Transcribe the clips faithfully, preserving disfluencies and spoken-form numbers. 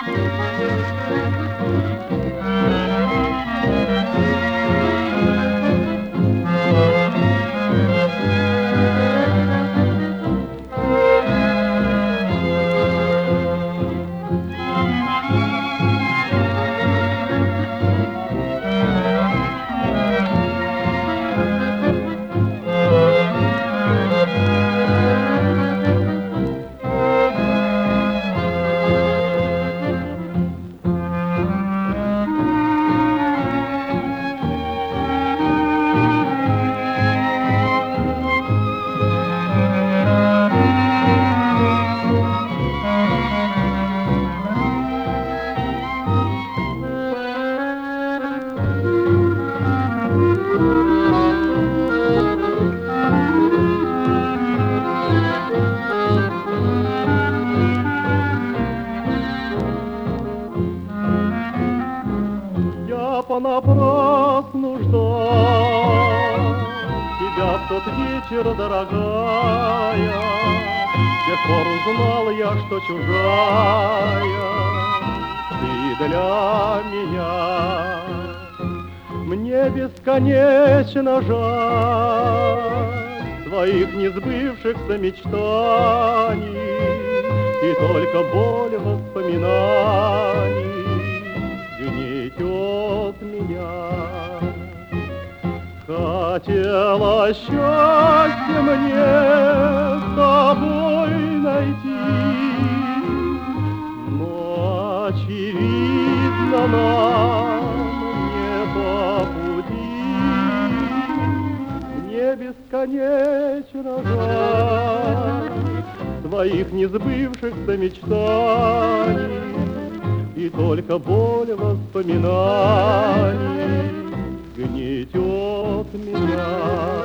Понапрасну ждал тебя в тот вечер, дорогая. С тех пор узнал я, что чужая ты для меня. Мне бесконечно жаль своих несбывшихся мечтаний, и только боль воспоминаний гнетет меня. Хотела счастье мне с тобой найти, но очевидно нам не по пути. Мне бесконечно жаль своих несбывшихся мечтаний, и только боль воспоминаний гнетет меня.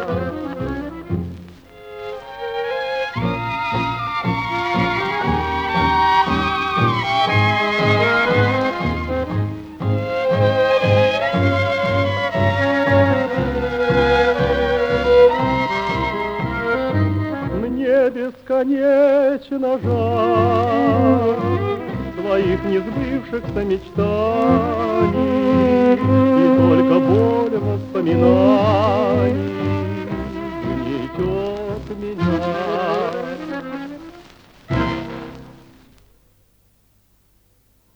Мне бесконечно жаль своих несбывшихся мечтаний,